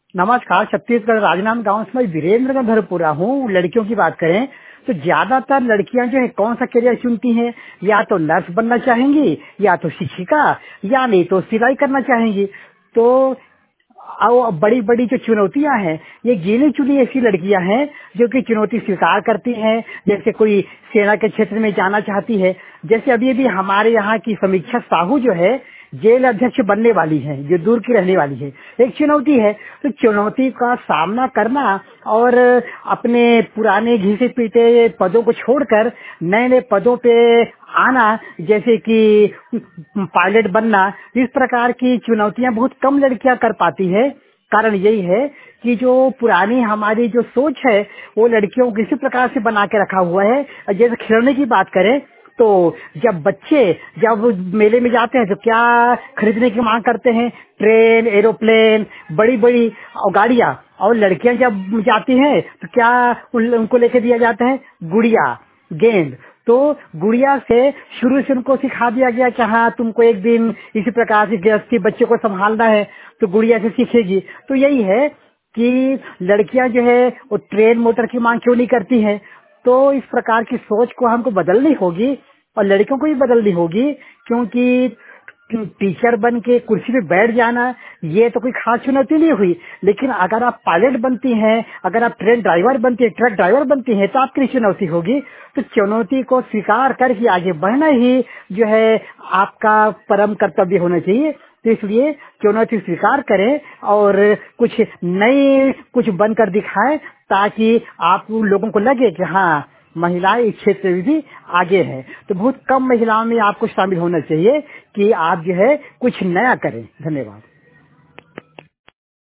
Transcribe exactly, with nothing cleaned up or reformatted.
नमस्कार। छत्तीसगढ़ राजनांद गांव से मैं वीरेंद्र का घर पूरा हूँ। लड़कियों की बात करें तो ज्यादातर लड़कियां जो है कौन सा करियर चुनती हैं, या तो नर्स बनना चाहेंगी, या तो शिक्षिका, या नहीं तो सिलाई करना चाहेंगी। तो और बड़ी बड़ी जो चुनौतियां हैं, ये गिनी चुनी ऐसी लड़कियां हैं जो कि चुनौती स्वीकार करती हैं। जैसे कोई सेना के क्षेत्र में जाना चाहती है। जैसे अभी अभी हमारे यहाँ की समीक्षा साहू जो है जेल अध्यक्ष बनने वाली है, जो दूर की रहने वाली है। एक चुनौती है। तो चुनौती का सामना करना और अपने पुराने घिसे पीटे पदों को छोड़कर नए नए पदों पे आना, जैसे कि पायलट बनना, इस प्रकार की चुनौतियां बहुत कम लड़कियां कर पाती है। कारण यही है कि जो पुरानी हमारी जो सोच है वो लड़कियों को इसी प्रकार से बना के रखा हुआ है। जैसे खिलौने की बात करें तो जब बच्चे जब मेले में जाते हैं तो क्या खरीदने की मांग करते हैं? ट्रेन, एरोप्लेन, बड़ी बड़ी गाड़ियां। और लड़कियां जब जाती हैं तो क्या उन, उनको लेके दिया जाता है? गुड़िया, गेंद। तो गुड़िया से शुरू से उनको सिखा दिया गया कि हाँ तुमको एक दिन इसी प्रकार से गृहस्थी बच्चे को संभालना है, तो गुड़िया से सीखेगी। तो यही है कि लड़कियां जो है वो ट्रेन मोटर की मांग क्यों नहीं करती हैं। तो इस प्रकार की सोच को हमको बदलनी होगी और लड़कियों को भी बदलनी होगी, क्योंकि टीचर बन के कुर्सी पे बैठ जाना ये तो कोई खास चुनौती नहीं हुई। लेकिन अगर आप पायलट बनती हैं, अगर आप ट्रेन ड्राइवर बनती हैं, ट्रक ड्राइवर बनती हैं, तो आपकी चुनौती होगी। तो चुनौती को स्वीकार करके आगे बढ़ना ही जो है आपका परम कर्तव्य होना चाहिए। तो इसलिए चुनौती स्वीकार करें और कुछ नई कुछ बनकर दिखाएं, ताकि आप लोगों को लगे कि हाँ महिलाएं इस क्षेत्र में भी आगे हैं। तो बहुत कम महिलाओं में आपको शामिल होना चाहिए कि आप जो है कुछ नया करें। धन्यवाद।